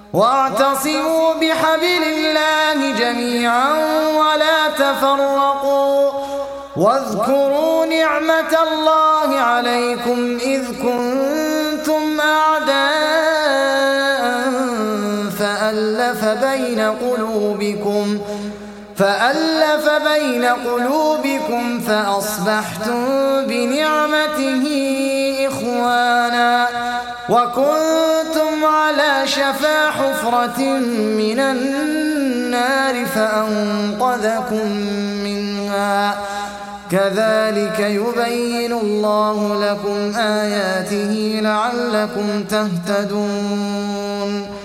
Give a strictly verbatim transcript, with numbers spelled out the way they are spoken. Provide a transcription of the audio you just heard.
واعتصموا بحبل الله جميعا ولا تفرقوا واذكروا نعمة الله عليكم إذ كنتم أعداء فألف بين قلوبكم فألف بين قلوبكم فأصبحتم بنعمته إخوانا وكنتم على شفا حفرة من النار فأنقذكم منها كذلك يبين الله لكم آياته لعلكم تهتدون